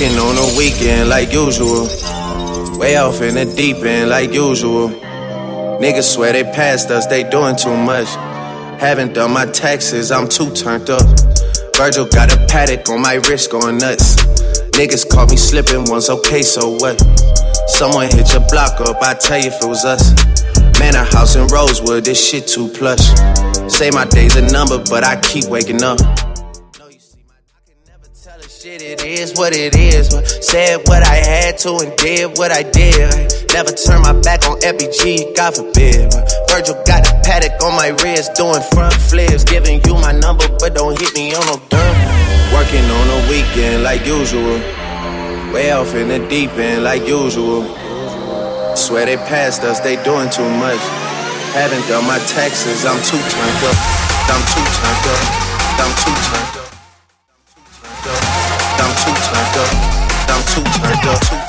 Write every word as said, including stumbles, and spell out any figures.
Working on the weekend like usual. Way off in the deep end like usual. Niggas swear they passed us, they doing too much. Haven't done my taxes, I'm too turned up. Virgil got a paddock on my wrist going nuts. Niggas caught me slipping once, okay, so what? Someone hit your block up, I tell you if it was us. Man, a house in Rosewood, this shit too plush. Say my day's a number, but I keep waking up. Shit, it is what it is. Said what I had to and did what I did. Never turn my back on F B G, God forbid. Virgil got a paddock on my wrist, doing front flips. Giving you my number, but don't hit me on no dumb. Working on the weekend like usual. Way off in the deep end like usual. Swear they passed us, they doing too much. Haven't done my taxes, I'm too turned up. I'm too turned up. I'm too turned up. I'm too turned up. I'm too turned up.